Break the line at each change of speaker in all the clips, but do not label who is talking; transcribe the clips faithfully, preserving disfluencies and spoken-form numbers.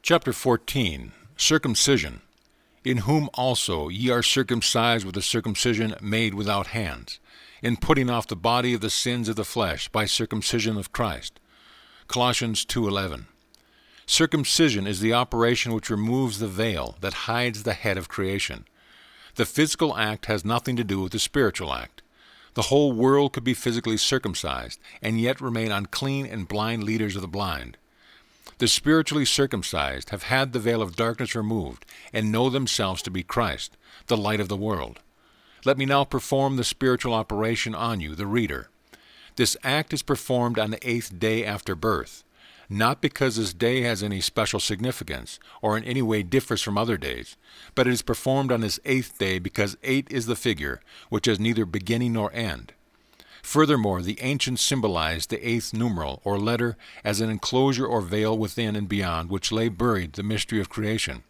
Chapter fourteen. Circumcision. In whom also ye are circumcised with a circumcision made without hands, in putting off the body of the sins of the flesh by circumcision of Christ. Colossians two eleven. Circumcision is the operation which removes the veil that hides the head of creation. The physical act has nothing to do with the spiritual act. The whole world could be physically circumcised, and yet remain unclean and blind leaders of the blind. The spiritually circumcised have had the veil of darkness removed, and know themselves to be Christ, the light of the world. Let me now perform the spiritual operation on you, the reader. This act is performed on the eighth day after birth, not because this day has any special significance, or in any way differs from other days, but it is performed on this eighth day because eight is the figure, which has neither beginning nor end. Furthermore, the ancients symbolized the eighth numeral, or letter, as an enclosure or veil within and beyond which lay buried the mystery of creation.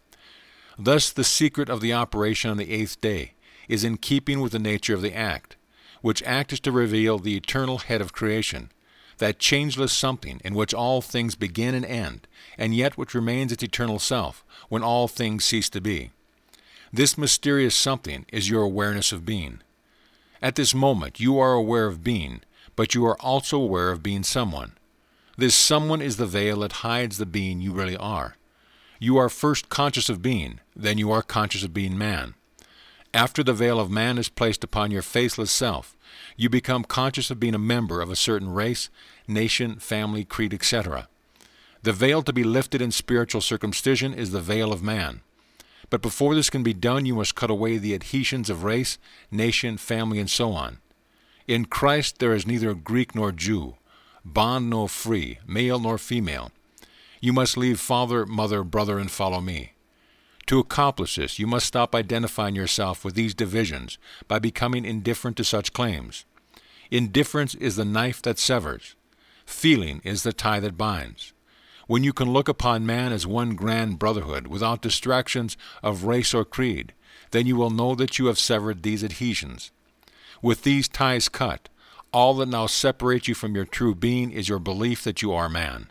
Thus the secret of the operation on the eighth day is in keeping with the nature of the act, which act is to reveal the eternal head of creation, that changeless something in which all things begin and end, and yet which remains its eternal self when all things cease to be. This mysterious something is your awareness of being. At this moment you are aware of being, but you are also aware of being someone. This someone is the veil that hides the being you really are. You are first conscious of being, then you are conscious of being man. After the veil of man is placed upon your faceless self, you become conscious of being a member of a certain race, nation, family, creed, et cetera. The veil to be lifted in spiritual circumcision is the veil of man. But before this can be done, you must cut away the adhesions of race, nation, family, and so on. In Christ there is neither Greek nor Jew, bond nor free, male nor female. You must leave father, mother, brother, and follow me. To accomplish this, you must stop identifying yourself with these divisions by becoming indifferent to such claims. Indifference is the knife that severs. Feeling is the tie that binds. When you can look upon man as one grand brotherhood without distractions of race or creed, then you will know that you have severed these adhesions. With these ties cut, all that now separates you from your true being is your belief that you are man.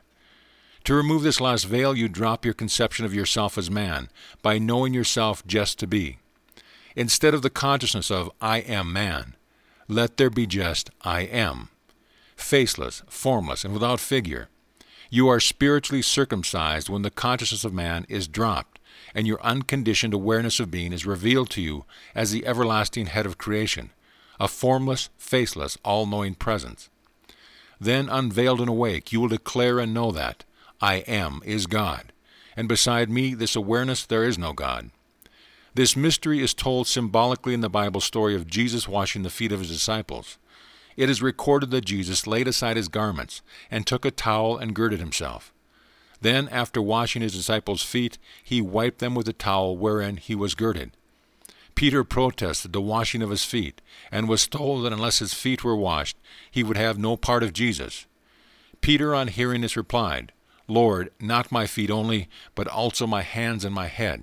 To remove this last veil, you drop your conception of yourself as man by knowing yourself just to be. Instead of the consciousness of I am man, let there be just I am. Faceless, formless, and without figure. You are spiritually circumcised when the consciousness of man is dropped, and your unconditioned awareness of being is revealed to you as the everlasting head of creation, a formless, faceless, all-knowing presence. Then, unveiled and awake, you will declare and know that I am is God, and beside me, this awareness, there is no God. This mystery is told symbolically in the Bible story of Jesus washing the feet of his disciples. It is recorded that Jesus laid aside his garments and took a towel and girded himself. Then, after washing his disciples' feet, he wiped them with the towel wherein he was girded. Peter protested the washing of his feet and was told that unless his feet were washed, he would have no part of Jesus. Peter, on hearing this, replied, Lord, not my feet only, but also my hands and my head.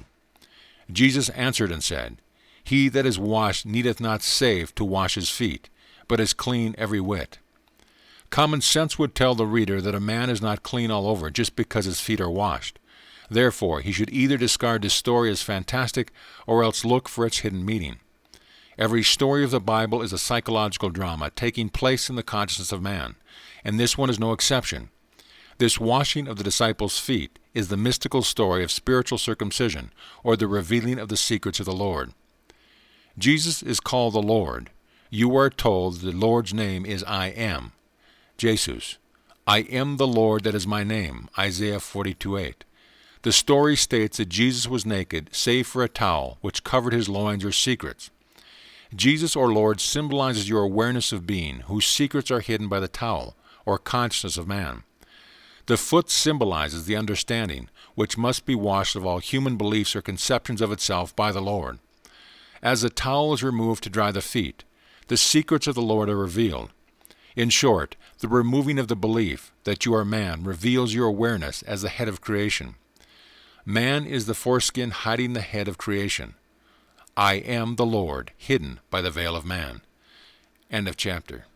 Jesus answered and said, He that is washed needeth not save to wash his feet, but is clean every whit. Common sense would tell the reader that a man is not clean all over just because his feet are washed. Therefore, he should either discard this story as fantastic or else look for its hidden meaning. Every story of the Bible is a psychological drama taking place in the consciousness of man, and this one is no exception. This washing of the disciples' feet is the mystical story of spiritual circumcision, or the revealing of the secrets of the Lord. Jesus is called the Lord. You are told the Lord's name is I am. Jesus. I am the Lord, that is my name. Isaiah forty-two eight. The story states that Jesus was naked, save for a towel, which covered his loins or secrets. Jesus or Lord symbolizes your awareness of being, whose secrets are hidden by the towel, or consciousness of man. The foot symbolizes the understanding, which must be washed of all human beliefs or conceptions of itself by the Lord. As the towel is removed to dry the feet, the secrets of the Lord are revealed. In short, the removing of the belief that you are man reveals your awareness as the head of creation. Man is the foreskin hiding the head of creation. I am the Lord, hidden by the veil of man. End of chapter.